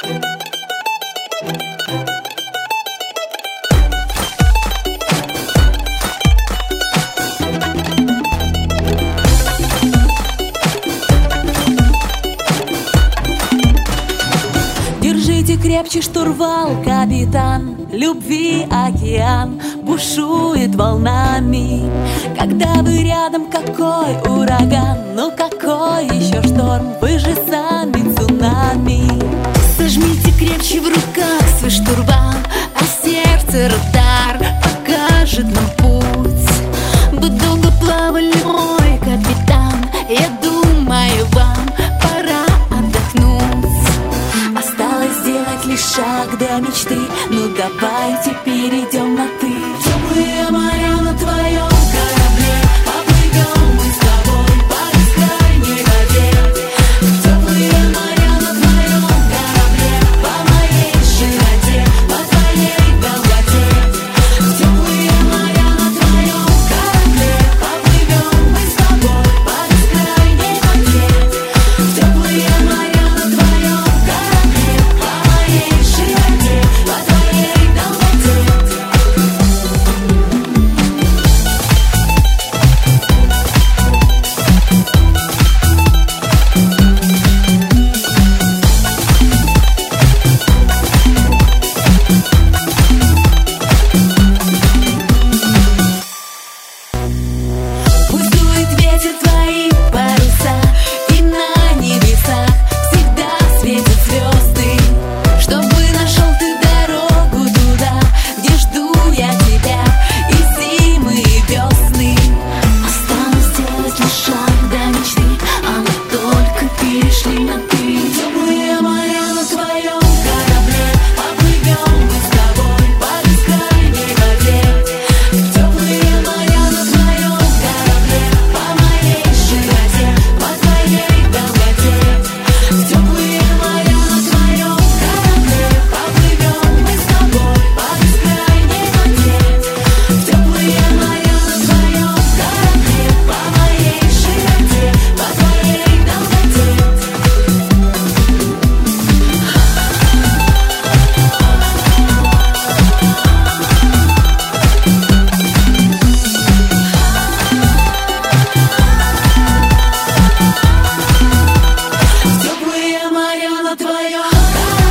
Держите крепче штурвал, капитан. Любви океан бушует волнами. Когда вы рядом, какой ураган, ну какой еще шторм, вы же сами цунами. Сожмите крепче в руках свой штурвал, а сердце радар покажет нам путь. Вы долго плавали, мой капитан, я думаю, вам пора отдохнуть. Осталось сделать лишь шаг до мечты, ну давайте перейдем на «ты». Теплые моря на твоем корабле, поплывем мы с тобой по бескрайней воде. Теплые моря на твоем корабле, по моей широте, по твоей долготе. Теплые моря на твоем корабле, поплывем мы с тобой по бескрайней воде. Теплые моря на твоем корабле, по моей широте, по твоей долготе. Пусть дует ветер твои паруса, и на небесах всегда светят звезды, чтобы нашел ты дорогу туда, где жду я тебя и зимы, и весны. Осталось сделать лишь шаг до мечты, а мы только перешли на «ты». Теплые моря на твоем корабле, поплывем мы с тобой по бескрайней воде. Теплые моря на твоем корабле, по моей широте, по твоей долготе. Теплые моря на твоем корабле, поплывем мы с тобой по бескрайней воде. Теплые моря на твоем корабле, по моей широте, по твоей долготе. Теплые моря на твоем